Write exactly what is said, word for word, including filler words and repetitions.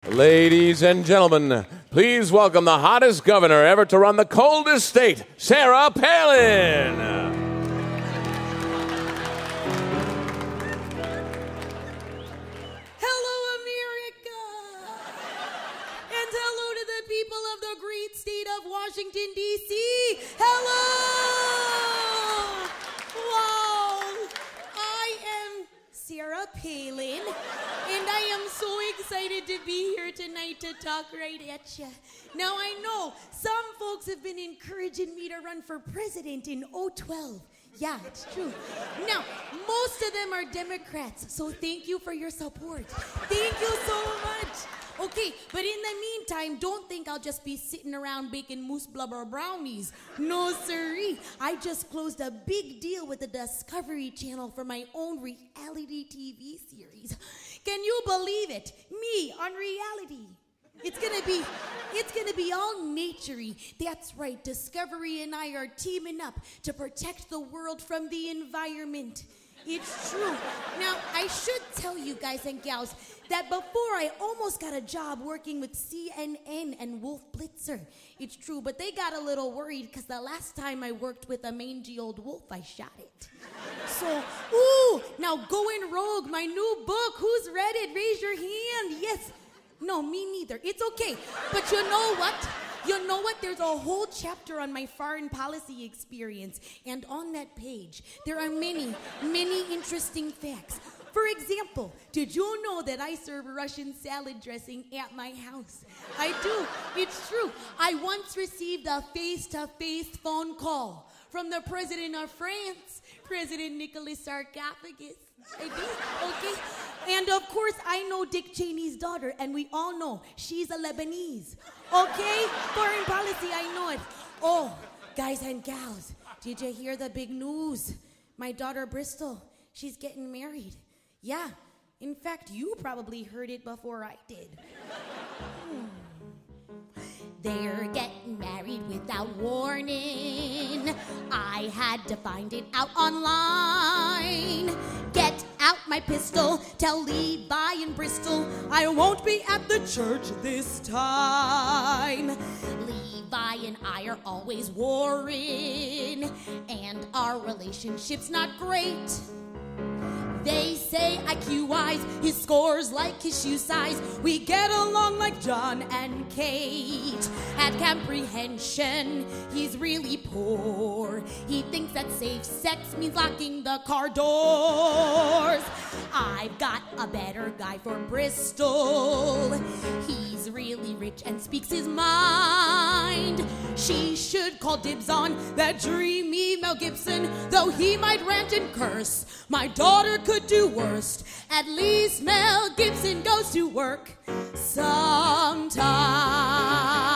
Ladies and gentlemen, please welcome the hottest governor ever to run the coldest state, Sarah Palin. Hello, America! And hello to the people of the great state of Washington, D C Hello! Wow! I am Sarah Palin, and I am so excited to be here tonight to talk right at you. Now, I know some folks have been encouraging me to run for president in oh twelve. Yeah, it's true. Now, most of them are Democrats, so thank you for your support. Thank you so much. Okay, but in the meantime, don't think I'll just be sitting around baking moose blubber brownies. No, sirree. I just closed a big deal with the Discovery Channel for my own reality T V series. Can you believe it? Me on reality. It's gonna be, it's gonna be all naturey. That's right, Discovery and I are teaming up to protect the world from the environment. It's true. Now, I should tell you guys and gals that before I almost got a job working with C N N and Wolf Blitzer. It's true, but they got a little worried because the last time I worked with a mangy old wolf, I shot it. So, ooh, now Going Rogue, my new book. Who's read it? Raise your hand. Yes. No, me neither. It's okay. But you know what? You know what? There's a whole chapter on my foreign policy experience. And on that page, there are many, many interesting facts. For example, did you know that I serve Russian salad dressing at my house? I do. It's true. I once received a face-to-face phone call from the president of France, President Nicolas Sarcophagus. I did, okay? And of course, I know Dick Cheney's daughter, and we all know she's a Lebanese. Okay? Foreign policy, I know it. Oh, guys and gals, did you hear the big news? My daughter Bristol, she's getting married. Yeah, in fact, you probably heard it before I did. Hmm. They're getting married without warning. I had to find it out online. Get out my pistol, tell Levi in Bristol I won't be at the church this time. Levi and I are always warring, and our relationship's not great. They say I Q-wise, his score's like his shoe size. We get along like John and Kate. At comprehension, he's really poor. He thinks that safe sex means locking the car doors. I've got a better guy for Bristol. He's really rich and speaks his mind. She should call dibs on that dreamy Mel Gibson, though he might rant and curse. My daughter could do worst. At least Mel Gibson goes to work sometimes.